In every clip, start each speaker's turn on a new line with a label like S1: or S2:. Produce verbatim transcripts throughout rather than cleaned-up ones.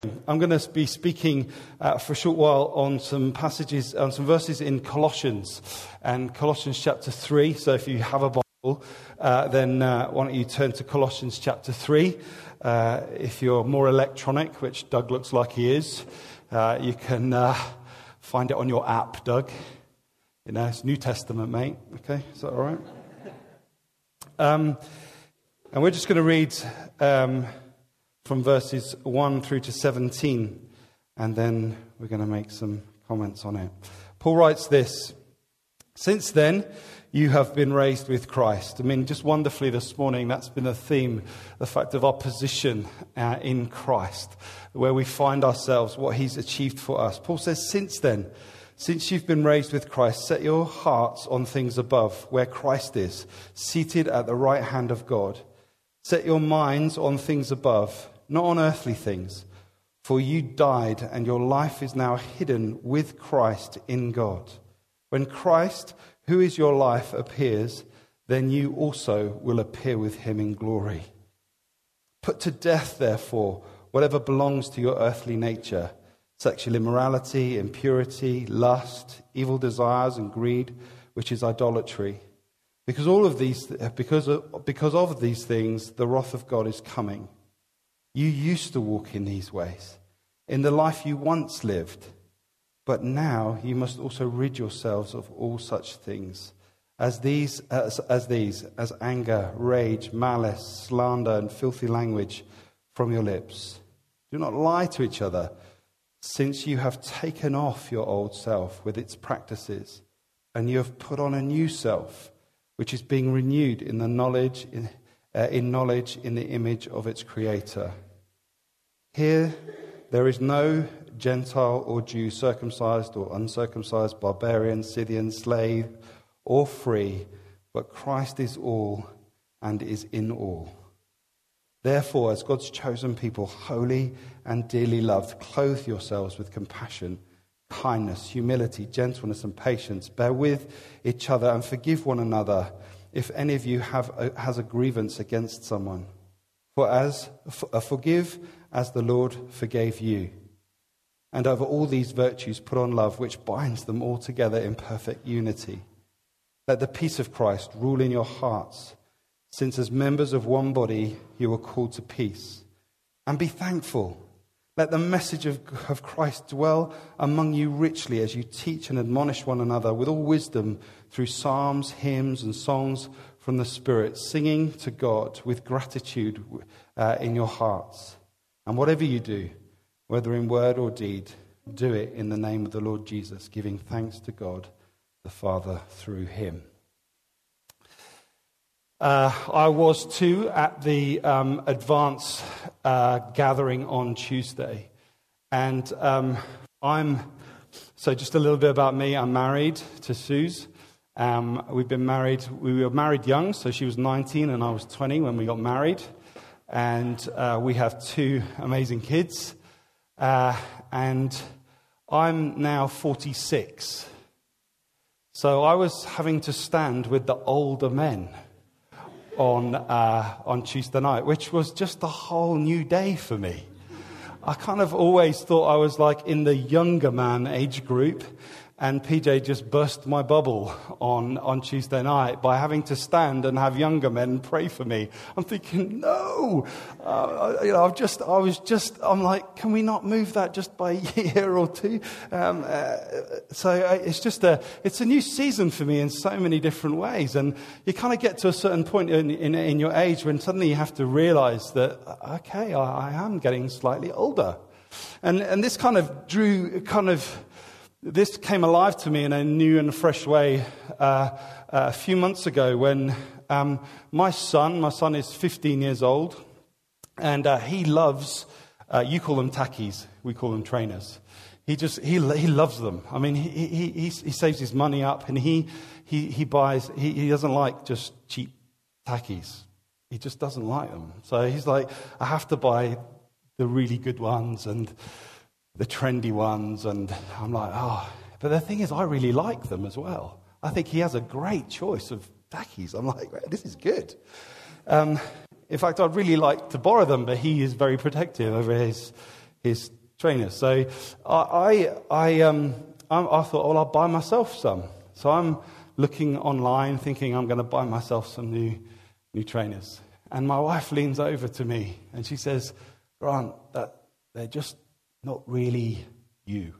S1: I'm going to be speaking uh, for a short while on some passages, on some verses in Colossians, and Colossians chapter three. So if you have a Bible, uh, then uh, why don't you turn to Colossians chapter three. Uh, if you're more electronic, which Doug looks like he is, uh, you can uh, find it on your app, Doug. You know, it's New Testament, mate. Okay, is that all right? Um, and we're just going to read Um, from verses one through to seventeen, and then we're going to make some comments on it. Paul writes this: "Since then, you have been raised with Christ." I mean, just wonderfully this morning, that's been a theme, the fact of our position uh, in Christ, where we find ourselves, what he's achieved for us. Paul says, since then, since you've been raised with Christ, set your hearts on things above, where Christ is, seated at the right hand of God. Set your minds on things above, not on earthly things. For you died, and your life is now hidden with Christ in God. When Christ, who is your life, appears, then you also will appear with him in glory. Put to death, therefore, whatever belongs to your earthly nature: sexual immorality, impurity, lust, evil desires, and greed, which is idolatry. Because all of these, because of, because of these things, the wrath of God is coming. You used to walk in these ways, in the life you once lived, but now you must also rid yourselves of all such things, as these, as, as these, as anger, rage, malice, slander, and filthy language from your lips. Do not lie to each other, since you have taken off your old self with its practices, and you have put on a new self, which is being renewed in the knowledge in, uh, in knowledge in the image of its creator. Here there is no Gentile or Jew, circumcised or uncircumcised, barbarian, Scythian, slave or free, but Christ is all and is in all. Therefore, as God's chosen people, holy and dearly loved, clothe yourselves with compassion, kindness, humility, gentleness, and patience. Bear with each other and forgive one another if any of you have a, has a grievance against someone. For as uh, forgive as the Lord forgave you. And over all these virtues put on love, which binds them all together in perfect unity. Let the peace of Christ rule in your hearts, since as members of one body you are called to peace. And be thankful. Let the message of, of Christ dwell among you richly as you teach and admonish one another with all wisdom through psalms, hymns, and songs from the Spirit, singing to God with gratitude uh, in your hearts. And whatever you do, whether in word or deed, do it in the name of the Lord Jesus, giving thanks to God the Father through him. Uh, I was too at the um, Advance uh, gathering on Tuesday, and um, I'm so just a little bit about me. I'm married to Suze. Um, we've been married. We were married young, so she was nineteen and I was twenty when we got married, and uh, we have two amazing kids. Uh, and I'm now forty-six, so I was having to stand with the older men on uh, on Tuesday night, which was just a whole new day for me. I kind of always thought I was like in the younger man age group, and P J just burst my bubble on, on Tuesday night by having to stand and have younger men pray for me. I'm thinking, no, uh, you know, I've just, I was just, I'm like, can we not move that just by a year or two? Um, uh, so it's just a, it's a new season for me in so many different ways. And you kind of get to a certain point in, in, in your age when suddenly you have to realize that, okay, I, I am getting slightly older. And, and this kind of drew, kind of, This came alive to me in a new and fresh way uh, uh, a few months ago when um, my son, my son is fifteen years old, and uh, he loves, uh, you call them tackies, we call them trainers. He just, he he loves them. I mean, he he he, he saves his money up, and he he, he buys, he, he doesn't like just cheap tackies. He just doesn't like them. So he's like, I have to buy the really good ones, and the trendy ones, and I'm like, oh. But the thing is, I really like them as well. I think he has a great choice of tackies. I'm like, this is good. Um, in fact, I'd really like to borrow them, but he is very protective over his his trainers. So I, I, I, um, I, I thought, well, I'll buy myself some. So I'm looking online, thinking I'm going to buy myself some new, new trainers. And my wife leans over to me and she says, Grant, that they're just not really you.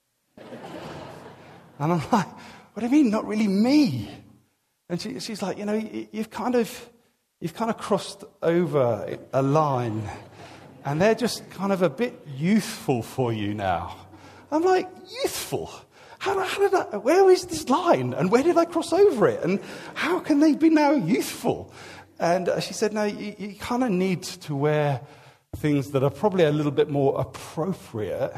S1: And I'm like, what do you mean, not really me? And she, she's like, you know, you've kind of, you've kind of crossed over a line, and they're just kind of a bit youthful for you now. I'm like, youthful? How, how did I, where is this line? And where did I cross over it? And how can they be now youthful? And uh, she said, no, you, you kind of need to wear things that are probably a little bit more appropriate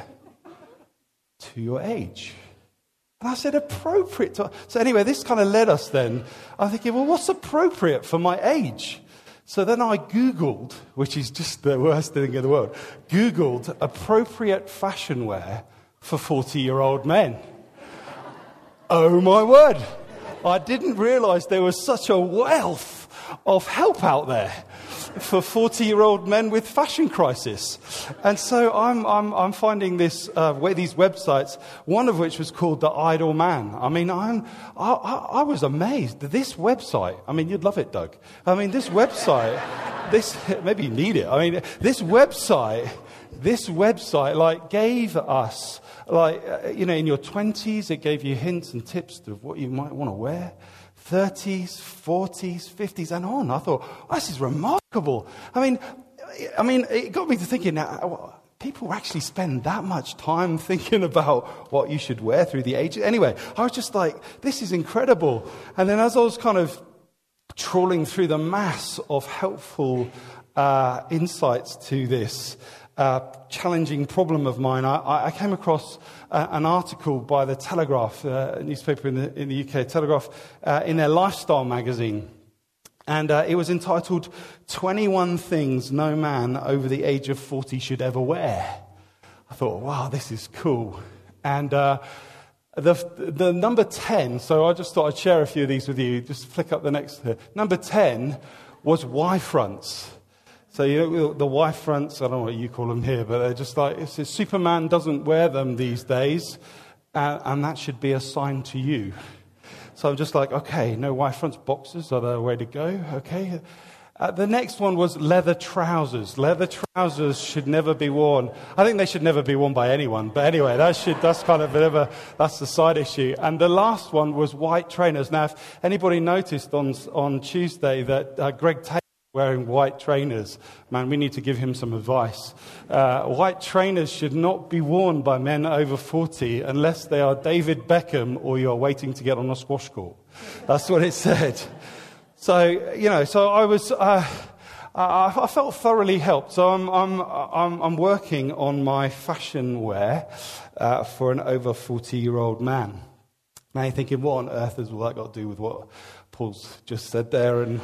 S1: to your age. And I said, appropriate to... So anyway, this kind of led us then. I'm thinking, well, what's appropriate for my age? So then I Googled, which is just the worst thing in the world, Googled appropriate fashion wear for forty-year-old men. Oh, my word. I didn't realize there was such a wealth of help out there for forty-year-old men with fashion crisis. And so I'm I'm, I'm finding this uh, where these websites, one of which was called The Idle Man. I mean, I'm I, I, I was amazed that this website. I mean, you'd love it, Doug. I mean, this website, this maybe you need it. I mean, this website, this website like gave us like uh, you know, in your twenties, it gave you hints and tips of what you might want to wear. thirties, forties, fifties, and on. I thought, oh, this is remarkable. I mean, I mean, it got me to thinking, now, people actually spend that much time thinking about what you should wear through the ages. Anyway, I was just like, this is incredible. And then as I was kind of trawling through the mass of helpful uh, insights to this Uh, challenging problem of mine, I, I came across uh, an article by the Telegraph, uh, a newspaper in the, in the U K, Telegraph, uh, in their lifestyle magazine. And uh, it was entitled, twenty-one Things No Man Over the Age of forty Should Ever Wear. I thought, wow, this is cool. And uh, the, the number ten, so I just thought I'd share a few of these with you. Just flick up the next. Number ten was Y-fronts. So, you know, the Y fronts, I don't know what you call them here, but they're just like, it says Superman doesn't wear them these days, uh, and that should be a sign to you. So I'm just like, okay, no Y fronts, boxers are the way to go, okay. Uh, the next one was leather trousers. Leather trousers should never be worn. I think they should never be worn by anyone, but anyway, that should, that's kind of a bit of a, that's the side issue. And the last one was white trainers. Now, if anybody noticed on, on Tuesday that uh, Greg Taylor wearing white trainers, man, we need to give him some advice. Uh, white trainers should not be worn by men over forty unless they are David Beckham or you're waiting to get on a squash court. That's what it said. So, you know, so I was, uh, I, I felt thoroughly helped. So I'm, I'm, I'm, I'm working on my fashion wear uh, for an over forty-year-old man. Now you're thinking, what on earth has all that got to do with what Paul's just said there, and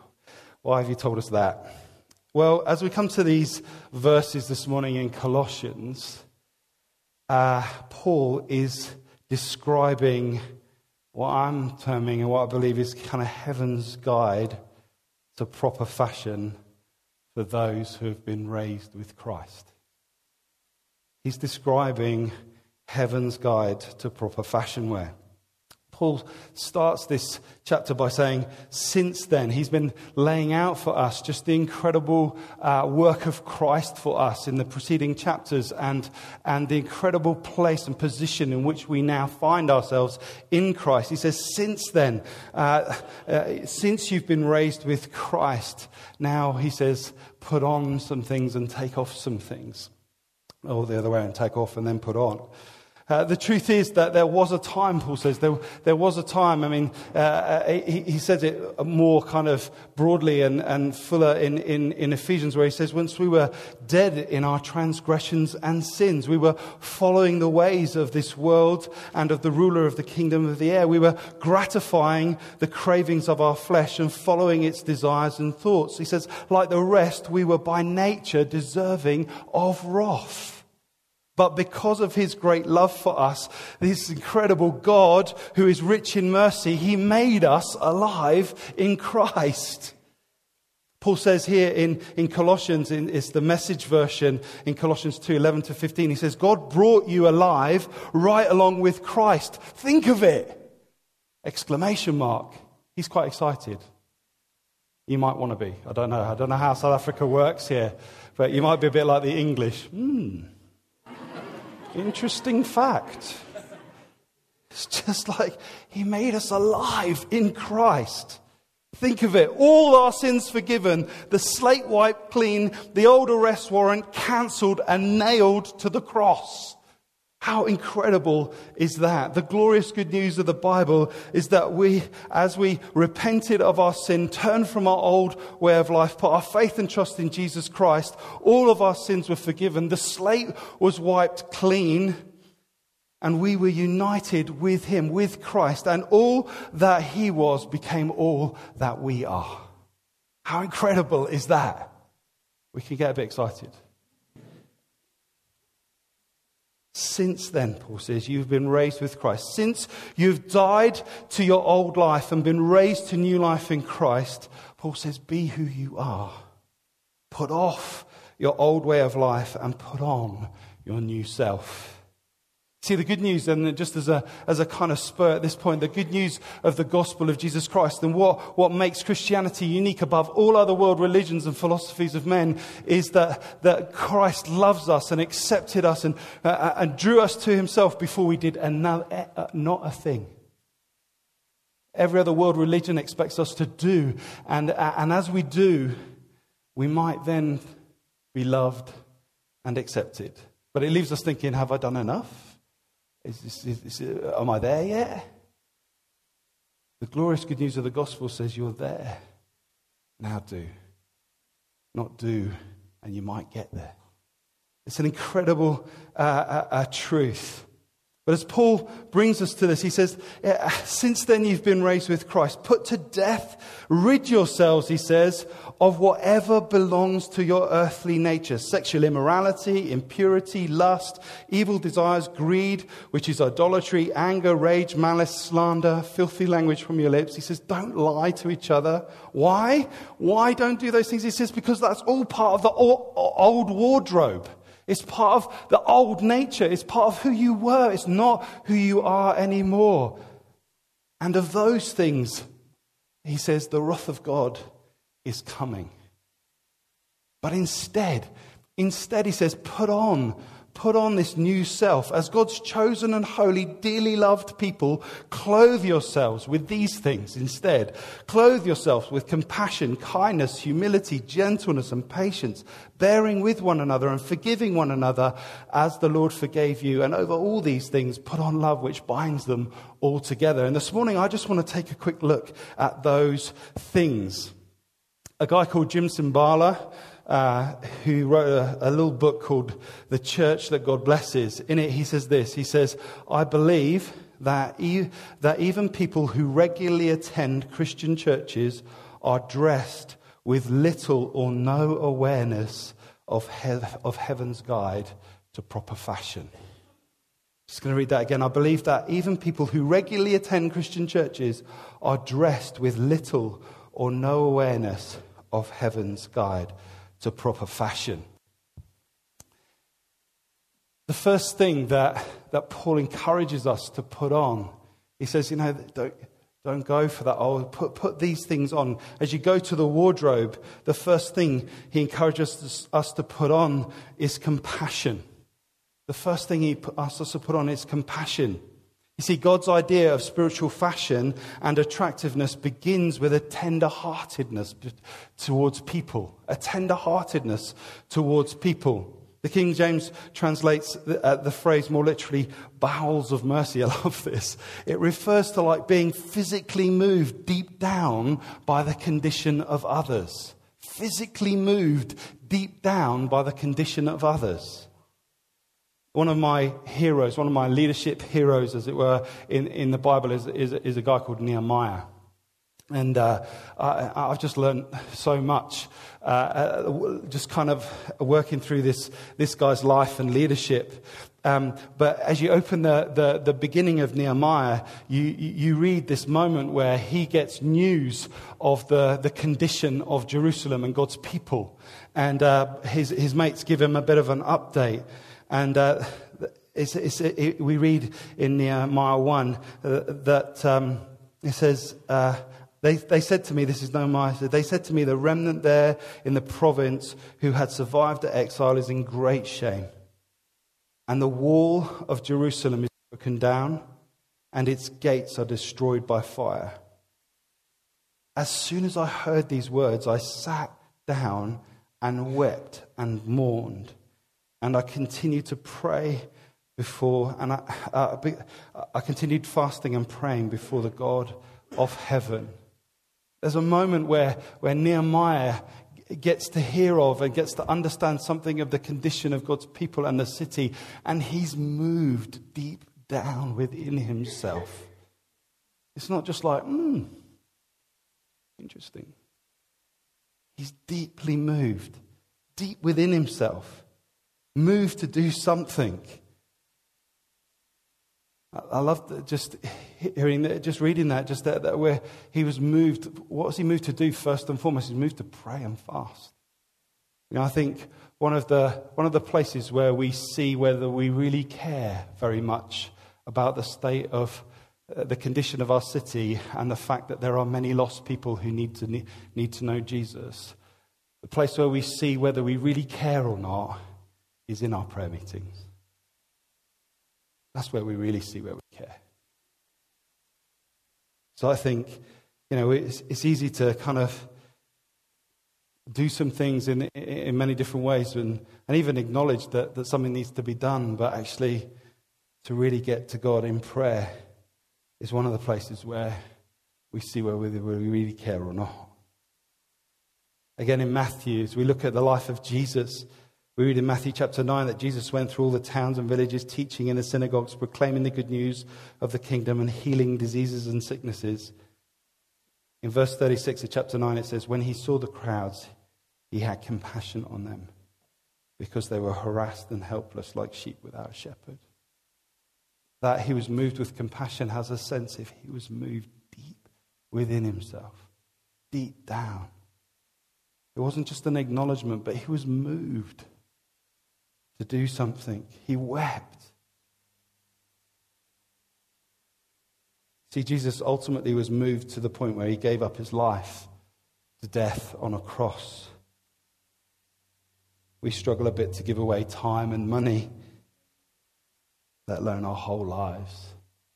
S1: why have you told us that? Well, as we come to these verses this morning in Colossians, uh, Paul is describing what I'm terming and what I believe is kind of heaven's guide to proper fashion for those who have been raised with Christ. He's describing heaven's guide to proper fashion wear. Paul starts this chapter by saying, since then, he's been laying out for us just the incredible uh, work of Christ for us in the preceding chapters and, and the incredible place and position in which we now find ourselves in Christ. He says, since then, uh, uh, since you've been raised with Christ, now, he says, put on some things and take off some things. Or the other way around, take off and then put on. Uh, the truth is that there was a time, Paul says, there, there was a time, I mean, uh, he, he says it more kind of broadly and, and fuller in, in, in Ephesians, where he says, once we were dead in our transgressions and sins, we were following the ways of this world and of the ruler of the kingdom of the air. We were gratifying the cravings of our flesh and following its desires and thoughts. He says, like the rest, we were by nature deserving of wrath. But because of his great love for us, this incredible God who is rich in mercy, he made us alive in Christ. Paul says here in, in Colossians, in, it's the Message version in Colossians two, eleven to fifteen, he says, God brought you alive right along with Christ. Think of it! Exclamation mark. He's quite excited. You might want to be. I don't know. I don't know how South Africa works here. But you might be a bit like the English. Hmm. Interesting fact. It's just like he made us alive in Christ. Think of it. All our sins forgiven. The slate wiped clean. The old arrest warrant cancelled and nailed to the cross. How incredible is that? The glorious good news of the Bible is that we, as we repented of our sin, turned from our old way of life, put our faith and trust in Jesus Christ, all of our sins were forgiven. The slate was wiped clean, and we were united with him, with Christ, and all that he was became all that we are. How incredible is that? We can get a bit excited. Since then, Paul says, you've been raised with Christ. Since you've died to your old life and been raised to new life in Christ, Paul says, be who you are. Put off your old way of life and put on your new self. See, the good news, and just as a as a kind of spur at this point, the good news of the gospel of Jesus Christ and what, what makes Christianity unique above all other world religions and philosophies of men is that, that Christ loves us and accepted us and, uh, and drew us to himself before we did another, uh, not a thing. Every other world religion expects us to do, and, uh, and as we do, we might then be loved and accepted. But it leaves us thinking, have I done enough? Is this, is, is, am I there yet? The glorious good news of the gospel says you're there. Now do. Not do, and you might get there. It's an incredible uh, uh, uh, truth. But as Paul brings us to this, he says, since then you've been raised with Christ. Put to death, rid yourselves, he says, of whatever belongs to your earthly nature. Sexual immorality, impurity, lust, evil desires, greed, which is idolatry, anger, rage, malice, slander, filthy language from your lips. He says, don't lie to each other. Why? Why don't do those things? He says, because that's all part of the old wardrobe. It's part of the old nature. It's part of who you were. It's not who you are anymore. And of those things, he says, the wrath of God is coming. But instead, instead he says, put on, put on this new self. As God's chosen and holy, dearly loved people, clothe yourselves with these things instead. Clothe yourselves with compassion, kindness, humility, gentleness, and patience, bearing with one another and forgiving one another as the Lord forgave you. And over all these things, put on love, which binds them all together. And this morning, I just want to take a quick look at those things. A guy called Jim Cymbala, Uh, who wrote a, a little book called The Church That God Blesses. In it, he says this. He says, I believe that, e- that even people who regularly attend Christian churches are dressed with little or no awareness of, he- of heaven's guide to proper fashion. Just going to read that again. I believe that even people who regularly attend Christian churches are dressed with little or no awareness of heaven's guide to proper fashion. The first thing that, that Paul encourages us to put on, he says, you know, don't, don't go for that. Oh, put, put these things on. As you go to the wardrobe, the first thing he encourages us to put on is compassion. The first thing he asks us to put on is compassion. You see, God's idea of spiritual fashion and attractiveness begins with a tender-heartedness towards people. A tender-heartedness towards people. The King James translates the, uh, the phrase more literally, bowels of mercy. I love this. It refers to like being physically moved deep down by the condition of others. Physically moved deep down by the condition of others. One of my heroes, one of my leadership heroes, as it were, in, in the Bible is, is, is a guy called Nehemiah. And uh, I, I've just learned so much, uh, uh, just kind of working through this this guy's life and leadership. Um, but as you open the, the, the beginning of Nehemiah, you, you read this moment where he gets news of the, the condition of Jerusalem and God's people. And uh, his, his mates give him a bit of an update. And uh, it's, it's, it, we read in Nehemiah one uh, that um, it says... Uh, They, they said to me, this is Nehemiah, they said to me, the remnant there in the province who had survived the exile is in great shame. And the wall of Jerusalem is broken down, and its gates are destroyed by fire. As soon as I heard these words, I sat down and wept and mourned. And I continued to pray before, and I, uh, I continued fasting and praying before the God of heaven. There's a moment where, where Nehemiah gets to hear of and gets to understand something of the condition of God's people and the city, and he's moved deep down within himself. It's not just like, hmm, interesting. He's deeply moved, deep within himself, moved to do something. I love just hearing that, just reading that, just that, that where he was moved. What was he moved to do first and foremost? He's moved to pray and fast. You know, I think one of the one of the places where we see whether we really care very much about the state of uh, the condition of our city and the fact that there are many lost people who need to need, need to know Jesus. The place where we see whether we really care or not is in our prayer meetings. That's where we really see where we care. So I think, you know, it's, it's easy to kind of do some things in in many different ways and, and even acknowledge that, that something needs to be done, but actually to really get to God in prayer is one of the places where we see where we, where we really care or not. Again, in Matthew, as we look at the life of Jesus, we read in Matthew chapter nine that Jesus went through all the towns and villages, teaching in the synagogues, proclaiming the good news of the kingdom and healing diseases and sicknesses. In verse thirty-six of chapter nine, it says, when he saw the crowds, he had compassion on them because they were harassed and helpless like sheep without a shepherd. That he was moved with compassion has a sense if he was moved deep within himself, deep down. It wasn't just an acknowledgement, but he was moved to do something. He wept. See, Jesus ultimately was moved to the point where he gave up his life to death on a cross. We struggle a bit to give away time and money, let alone our whole lives.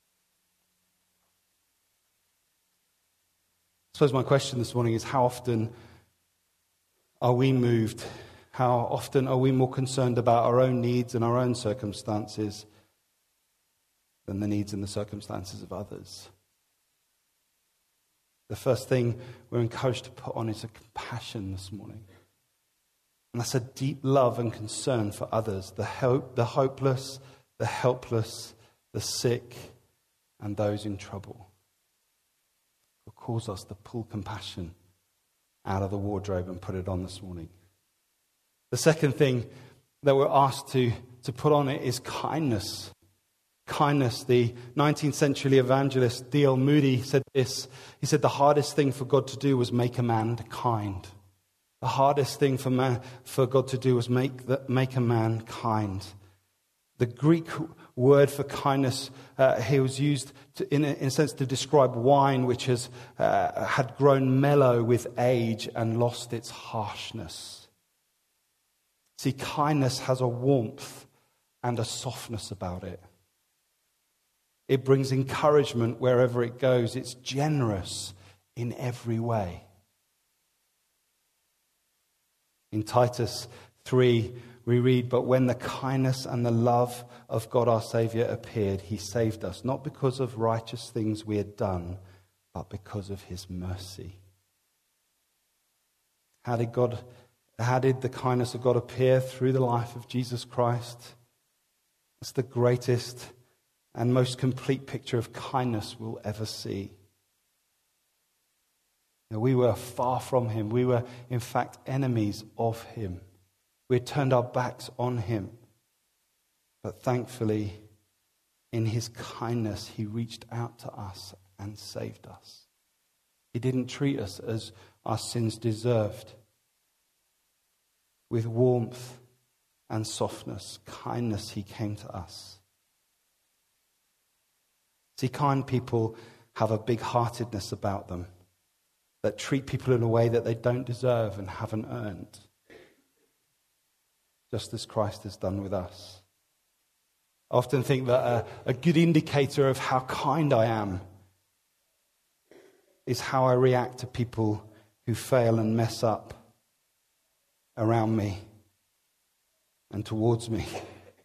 S1: I suppose my question this morning is, how often are we moved? How often are we more concerned about our own needs and our own circumstances than the needs and the circumstances of others? The first thing we're encouraged to put on is a compassion this morning. And that's a deep love and concern for others, the hope, the hopeless, the helpless, the sick, and those in trouble. It calls us to pull compassion out of the wardrobe and put it on this morning. The second thing that we're asked to, to put on it is kindness. Kindness. The nineteenth century evangelist D L Moody said this. He said the hardest thing for God to do was make a man kind. The hardest thing for man, for God to do was make the, make a man kind. The Greek word for kindness uh, here was used to, in, a, in a sense to describe wine which has uh, had grown mellow with age and lost its harshness. See, kindness has a warmth and a softness about it. It brings encouragement wherever it goes. It's generous in every way. In Titus three, we read, but when the kindness and the love of God our Saviour appeared, he saved us, not because of righteous things we had done, but because of his mercy. How did God, how did the kindness of God appear? Through the life of Jesus Christ. It's the greatest and most complete picture of kindness we'll ever see. You know, we were far from him. We were, in fact, enemies of him. We had turned our backs on him. But thankfully, in his kindness, he reached out to us and saved us. He didn't treat us as our sins deserved. With warmth and softness, kindness, he came to us. See, kind people have a big-heartedness about them that treat people in a way that they don't deserve and haven't earned, just as Christ has done with us. I often think that a, a good indicator of how kind I am is how I react to people who fail and mess up around me and towards me. I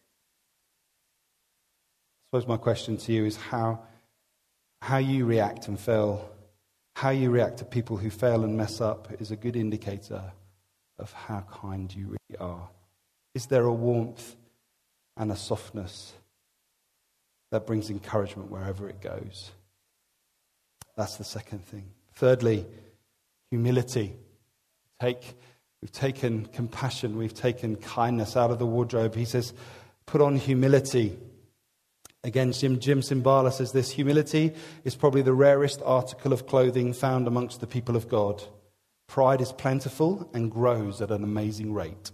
S1: suppose my question to you is how, how you react and fail, how you react to people who fail and mess up is a good indicator of how kind you really are. Is there a warmth and a softness that brings encouragement wherever it goes? That's the second thing. Thirdly, humility. Take, we've taken compassion, we've taken kindness out of the wardrobe. He says, put on humility. Again, Jim, Jim Cymbala says this: humility is probably the rarest article of clothing found amongst the people of God. Pride is plentiful and grows at an amazing rate.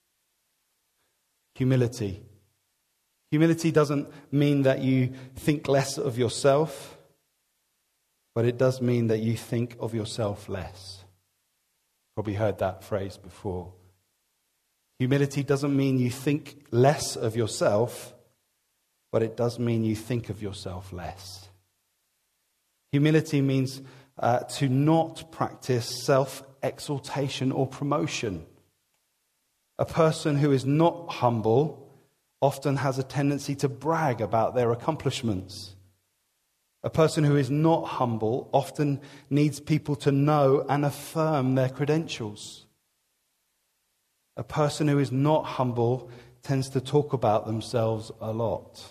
S1: Humility. Humility doesn't mean that you think less of yourself, but it does mean that you think of yourself less. Probably heard that phrase before. Humility doesn't mean you think less of yourself, but it does mean you think of yourself less. Humility means uh, to not practice self-exaltation or promotion. A person who is not humble often has a tendency to brag about their accomplishments. A person who is not humble often needs people to know and affirm their credentials. A person who is not humble tends to talk about themselves a lot.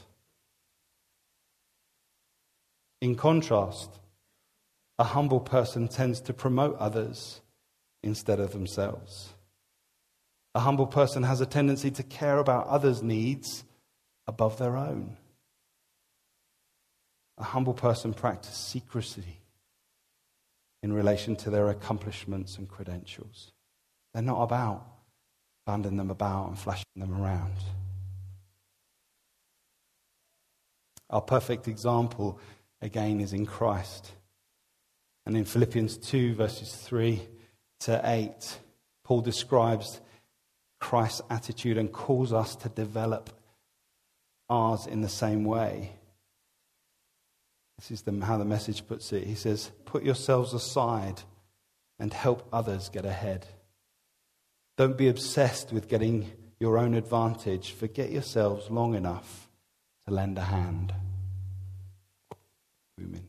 S1: In contrast, a humble person tends to promote others instead of themselves. A humble person has a tendency to care about others' needs above their own. A humble person practices secrecy in relation to their accomplishments and credentials. They're not about banding them about and flashing them around. Our perfect example, again, is in Christ. And in Philippians two, verses three to eight, Paul describes Christ's attitude and calls us to develop ours in the same way. This is the, how the Message puts it. He says, put yourselves aside and help others get ahead. Don't be obsessed with getting your own advantage. Forget yourselves long enough to lend a hand. Amen.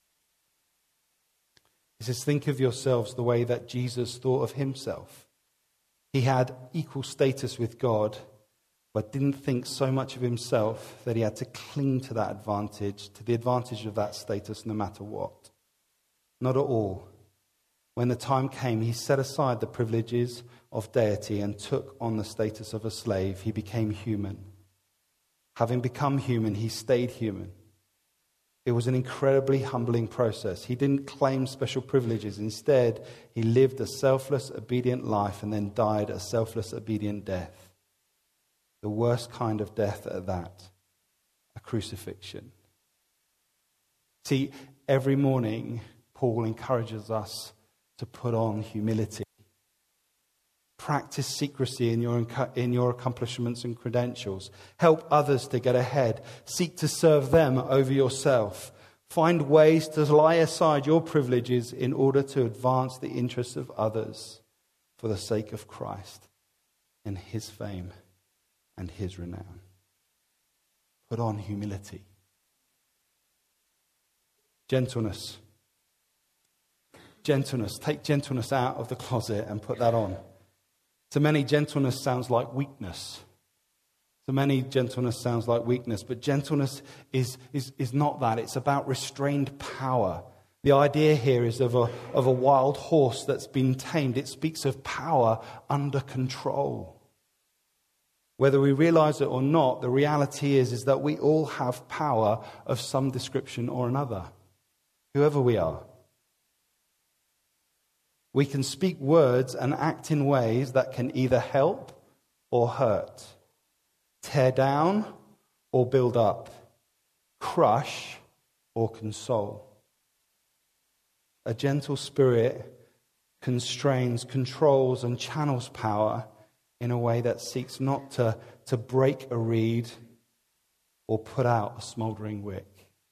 S1: He says, think of yourselves the way that Jesus thought of himself. He had equal status with God, but didn't think so much of himself that he had to cling to that advantage, to the advantage of that status no matter what. Not at all. When the time came, he set aside the privileges of deity and took on the status of a slave. He became human. Having become human, he stayed human. It was an incredibly humbling process. He didn't claim special privileges. Instead, he lived a selfless, obedient life and then died a selfless, obedient death. The worst kind of death at that, a crucifixion. See, every morning, Paul encourages us to put on humility. Practice secrecy in your, in your accomplishments and credentials. Help others to get ahead. Seek to serve them over yourself. Find ways to lie aside your privileges in order to advance the interests of others for the sake of Christ and his fame and his renown. Put on humility. Gentleness. Gentleness. Take gentleness out of the closet and put that on. To many, gentleness sounds like weakness. To many, gentleness sounds like weakness. But gentleness is, is, is not that. It's about restrained power. The idea here is of a, of a wild horse that's been tamed. It speaks of power under control. Whether we realize it or not, the reality is, is that we all have power of some description or another, whoever we are. We can speak words and act in ways that can either help or hurt, tear down or build up, crush or console. A gentle spirit constrains, controls, and channels power in a way that seeks not to, to break a reed or put out a smouldering wick.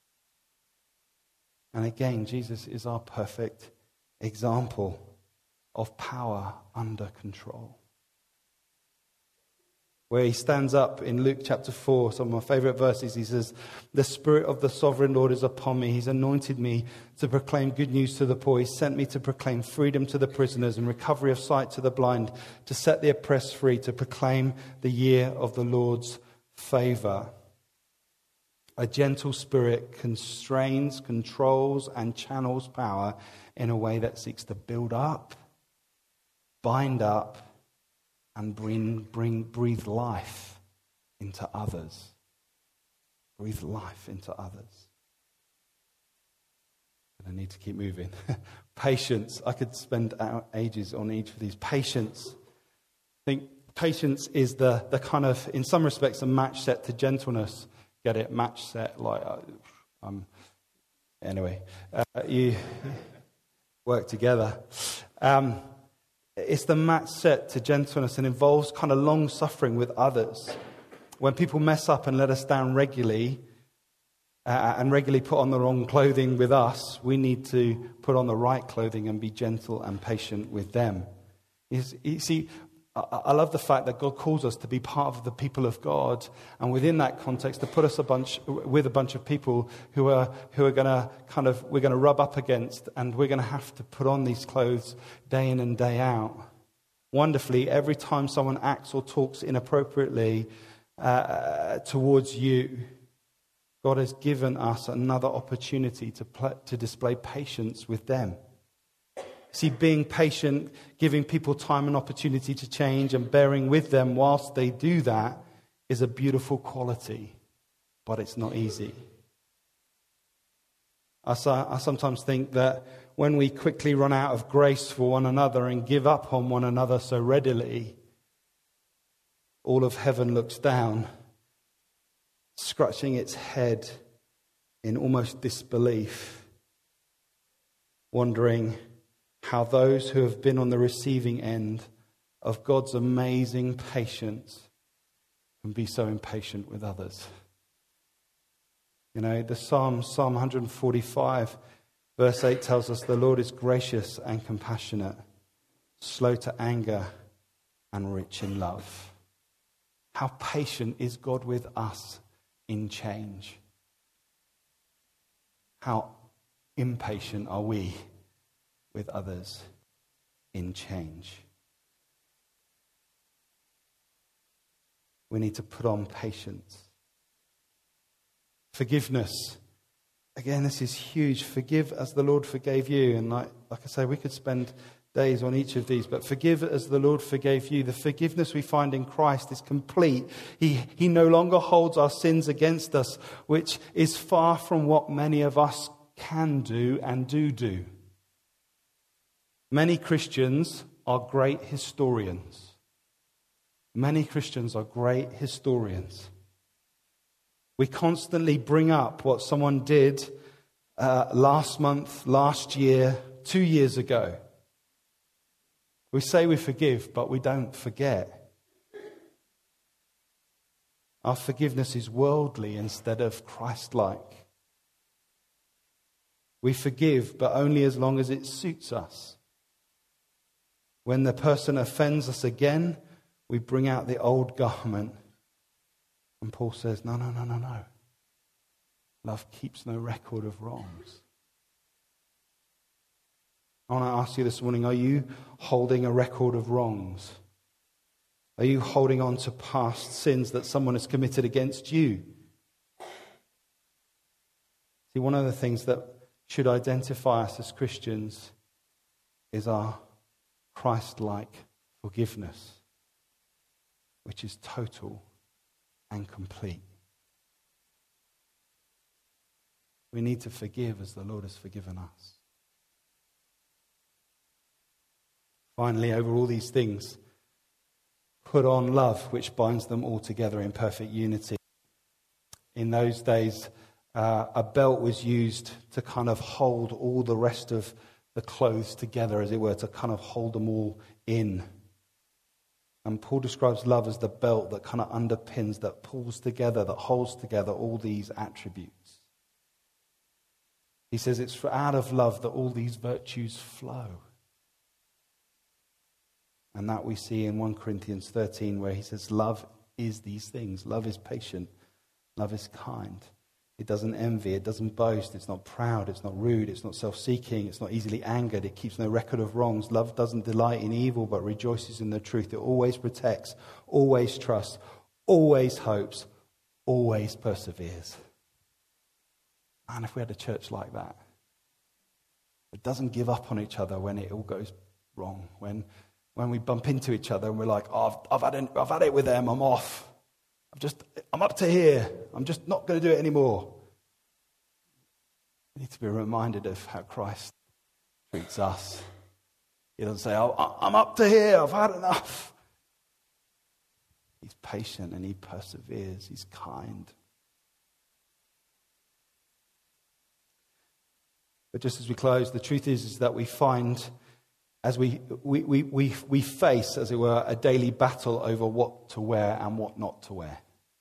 S1: And again, Jesus is our perfect example of power under control. Where he stands up in Luke chapter four, some of my favorite verses, he says, "The Spirit of the Sovereign Lord is upon me. He's anointed me to proclaim good news to the poor. He sent me to proclaim freedom to the prisoners and recovery of sight to the blind, to set the oppressed free, to proclaim the year of the Lord's favor." A gentle spirit constrains, controls, and channels power in a way that seeks to build up, bind up, and bring, bring, breathe life into others. Breathe life into others. But I need to keep moving. Patience. I could spend ages on each of these. Patience. I think patience is the, the kind of, in some respects, a match set to gentleness. Get it? Match set. Like, um, anyway, uh, you work together. Um, It's the match set to gentleness and involves kind of long suffering with others. When people mess up and let us down regularly uh, and regularly put on the wrong clothing with us, we need to put on the right clothing and be gentle and patient with them. You see, I love the fact that God calls us to be part of the people of God, and within that context, to put us a bunch with a bunch of people who are who are going to kind of we're going to rub up against, and we're going to have to put on these clothes day in and day out. Wonderfully, every time someone acts or talks inappropriately uh, towards you, God has given us another opportunity to pl- to display patience with them. See, being patient, giving people time and opportunity to change, and bearing with them whilst they do that is a beautiful quality, but it's not easy. I, I sometimes think that when we quickly run out of grace for one another and give up on one another so readily, all of heaven looks down, scratching its head in almost disbelief, wondering how those who have been on the receiving end of God's amazing patience can be so impatient with others. You know, the Psalm, Psalm one forty-five, verse eight tells us the Lord is gracious and compassionate, slow to anger and rich in love. How patient is God with us in change? How impatient are we with others in change? We need to put on patience. Forgiveness. Again, this is huge. Forgive as the Lord forgave you. And like, like I say, we could spend days on each of these, but forgive as the Lord forgave you. The forgiveness we find in Christ is complete. He, he no longer holds our sins against us, which is far from what many of us can do and do do. Many Christians are great historians. Many Christians are great historians. We constantly bring up what someone did uh, last month, last year, two years ago. We say we forgive, but we don't forget. Our forgiveness is worldly instead of Christ-like. We forgive, but only as long as it suits us. When the person offends us again, we bring out the old garment. And Paul says, no, no, no, no, no. Love keeps no record of wrongs. I want to ask you this morning, are you holding a record of wrongs? Are you holding on to past sins that someone has committed against you? See, one of the things that should identify us as Christians is our Christ-like forgiveness, which is total and complete. We need to forgive as the Lord has forgiven us. Finally, over all these things, put on love, which binds them all together in perfect unity. In those days, uh, a belt was used to kind of hold all the rest of the clothes together, as it were, to kind of hold them all in. And Paul describes love as the belt that kind of underpins, that pulls together, that holds together all these attributes. He says it's out of love that all these virtues flow. And that we see in First Corinthians thirteen, where he says love is these things. Love is patient. Love is kind. It doesn't envy. It doesn't boast. It's not proud. It's not rude. It's not self-seeking. It's not easily angered. It keeps no record of wrongs. Love doesn't delight in evil, but rejoices in the truth. It always protects, always trusts, always hopes, always perseveres. Man, if we had a church like that, it doesn't give up on each other when it all goes wrong, when when we bump into each other and we're like, oh, I've, I've, had it, I've had it with them, I'm off. I'm just, I'm up to here. I'm just not going to do it anymore. We need to be reminded of how Christ treats us. He doesn't say, oh, I'm up to here, I've had enough. He's patient and he perseveres. He's kind. But just as we close, the truth is, is that we find, as we, we, we, we, we face, as it were, a daily battle over what to wear and what not to wear.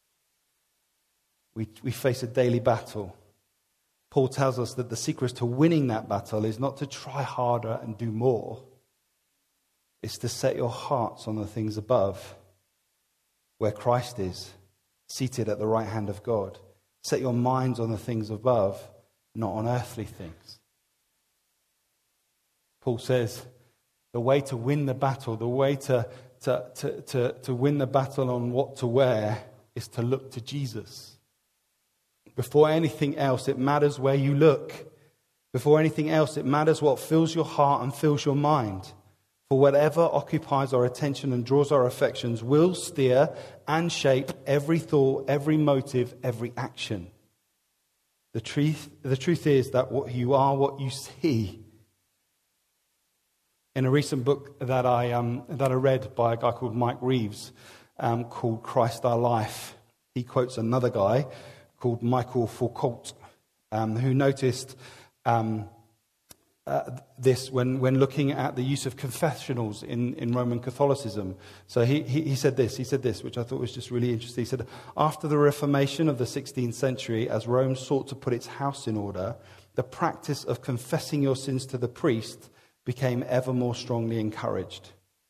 S1: We, we face a daily battle. Paul tells us that the secret to winning that battle is not to try harder and do more. It's to set your hearts on the things above, where Christ is, seated at the right hand of God. Set your minds on the things above, not on earthly things. Paul says, the way to win the battle, the way to, to, to, to, to win the battle on what to wear is to look to Jesus. Before anything else, it matters where you look. Before anything else, it matters what fills your heart and fills your mind. For whatever occupies our attention and draws our affections will steer and shape every thought, every motive, every action. The truth, the truth is that what you are, what you see. In a recent book that I um, that I read by a guy called Mike Reeves, um, called Christ Our Life, he quotes another guy called Michael Foucault, um, who noticed um, uh, this when, when looking at the use of confessionals in, in Roman Catholicism. So he, he, he said this, he said this, which I thought was just really interesting. He said, after the Reformation of the sixteenth century, as Rome sought to put its house in order, the practice of confessing your sins to the priest became ever more strongly encouraged.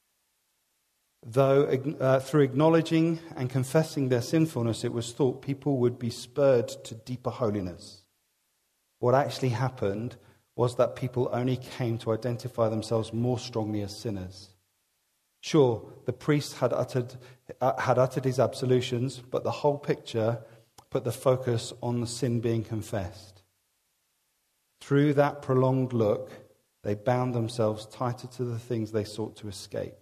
S1: Though uh, through acknowledging and confessing their sinfulness, it was thought people would be spurred to deeper holiness. What actually happened was that people only came to identify themselves more strongly as sinners. Sure, the priest had uttered, uh, had uttered his absolutions, but the whole picture put the focus on the sin being confessed. Through that prolonged look, they bound themselves tighter to the things they sought to escape.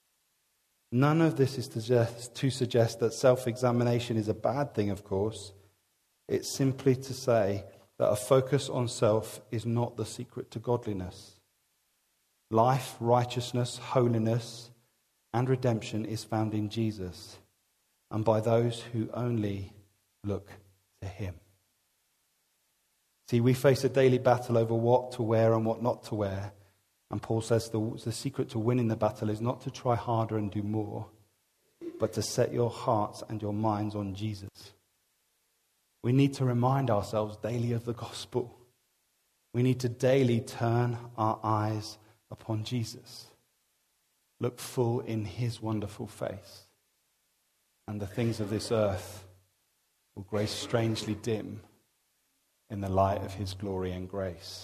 S1: None of this is to suggest, to suggest that self-examination is a bad thing, of course. It's simply to say that a focus on self is not the secret to godliness. Life, righteousness, holiness, and redemption is found in Jesus, and by those who only look to him. See, we face a daily battle over what to wear and what not to wear. And Paul says the, the secret to winning the battle is not to try harder and do more, but to set your hearts and your minds on Jesus. We need to remind ourselves daily of the gospel. We need to daily turn our eyes upon Jesus. Look full in his wonderful face. And the things of this earth will grow strangely dim in the light of his glory and grace.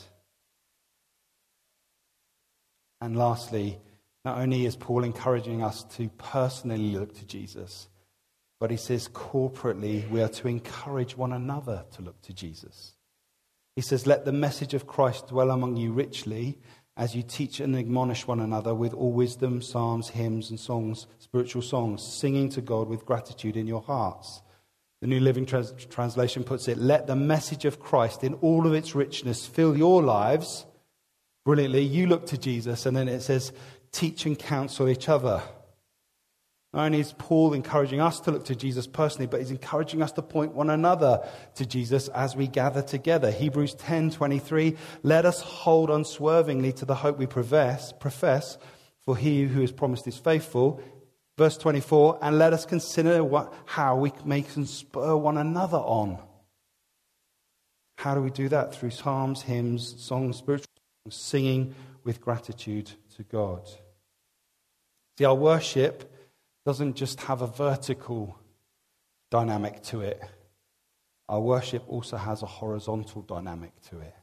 S1: And lastly, not only is Paul encouraging us to personally look to Jesus, but he says corporately we are to encourage one another to look to Jesus. He says, let the message of Christ dwell among you richly as you teach and admonish one another with all wisdom, psalms, hymns, and songs, spiritual songs, singing to God with gratitude in your hearts. The New Living Trans- Translation puts it, let the message of Christ in all of its richness fill your lives. Brilliantly, you look to Jesus, and then it says, teach and counsel each other. Not only is Paul encouraging us to look to Jesus personally, but he's encouraging us to point one another to Jesus as we gather together. Hebrews ten twenty-three, let us hold unswervingly to the hope we profess, profess, for he who has promised is faithful. Verse twenty-four, and let us consider what, how we may spur one another on. How do we do that? Through psalms, hymns, songs, spiritual songs, singing with gratitude to God. See, our worship doesn't just have a vertical dynamic to it. Our worship also has a horizontal dynamic to it.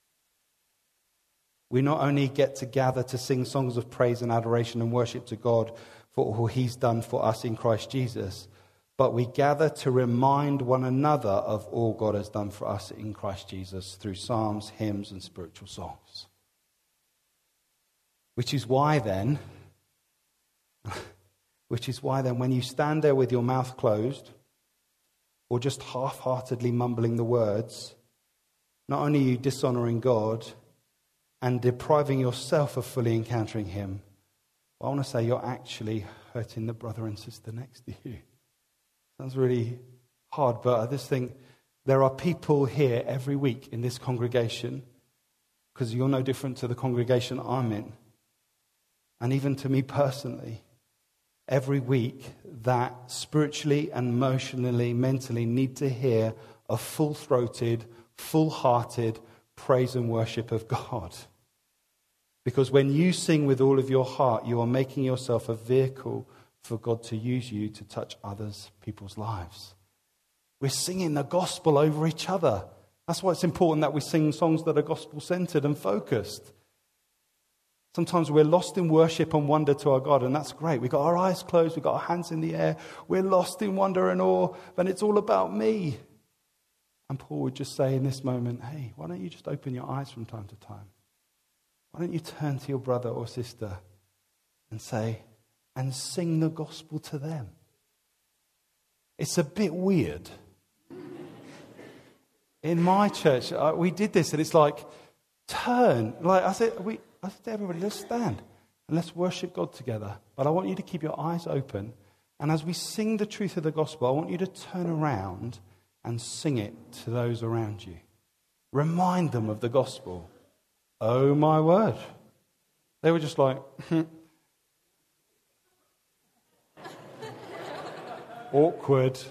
S1: We not only get to gather to sing songs of praise and adoration and worship to God for all he's done for us in Christ Jesus, but we gather to remind one another of all God has done for us in Christ Jesus through psalms, hymns, and spiritual songs. Which is why then... Which is why then when you stand there with your mouth closed or just half-heartedly mumbling the words, not only are you dishonoring God and depriving yourself of fully encountering him, but I want to say you're actually hurting the brother and sister next to you. Sounds really hard, but I just think there are people here every week in this congregation, because you're no different to the congregation I'm in, and even to me personally, every week that spiritually and emotionally, mentally need to hear a full-throated, full-hearted praise and worship of God. Because when you sing with all of your heart, you are making yourself a vehicle for God to use you to touch others, people's lives. We're singing the gospel over each other. That's why it's important that we sing songs that are gospel-centered and focused. Sometimes we're lost in worship and wonder to our God, and that's great. We've got our eyes closed, we've got our hands in the air. We're lost in wonder and awe, and it's all about me. And Paul would just say in this moment, hey, why don't you just open your eyes from time to time? Why don't you turn to your brother or sister and say, and sing the gospel to them? It's a bit weird. In my church, uh, we did this, and it's like, turn. Like I said, we... I said to everybody, let's stand and let's worship God together. But I want you to keep your eyes open. And as we sing the truth of the gospel, I want you to turn around and sing it to those around you. Remind them of the gospel. Oh, my word. They were just like, awkward.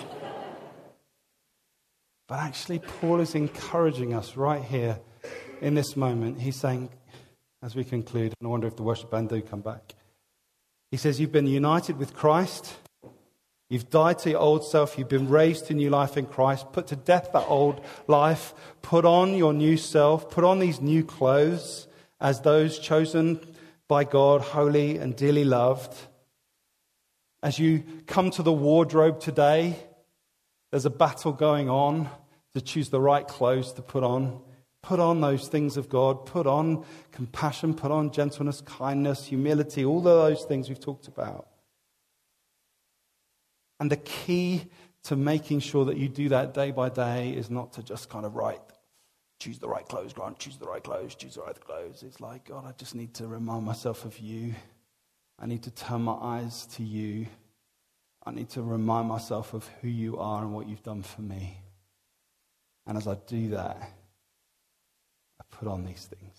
S1: But actually, Paul is encouraging us right here in this moment. He's saying, as we conclude, and I wonder if the worship band do come back. He says, you've been united with Christ. You've died to your old self. You've been raised to new life in Christ. Put to death that old life. Put on your new self. Put on these new clothes as those chosen by God, holy and dearly loved. As you come to the wardrobe today, there's a battle going on to choose the right clothes to put on. Put on those things of God. Put on compassion. Put on gentleness, kindness, humility, all of those things we've talked about. And the key to making sure that you do that day by day is not to just kind of right, choose the right clothes, Grant, choose the right clothes, choose the right clothes. It's like, God, I just need to remind myself of you. I need to turn my eyes to you. I need to remind myself of who you are and what you've done for me. And as I do that, I put on these things.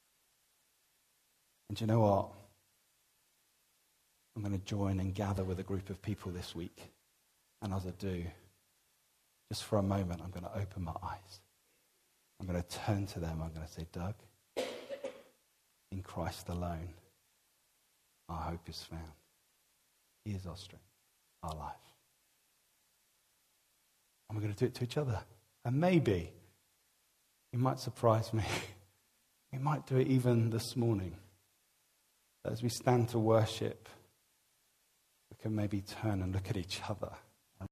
S1: And do you know what? I'm going to join and gather with a group of people this week. And as I do, just for a moment, I'm going to open my eyes. I'm going to turn to them. I'm going to say, Doug, in Christ alone, our hope is found. He is our strength, our life. And we're going to do it to each other. And maybe, it might surprise me, we might do it even this morning. As we stand to worship, we can maybe turn and look at each other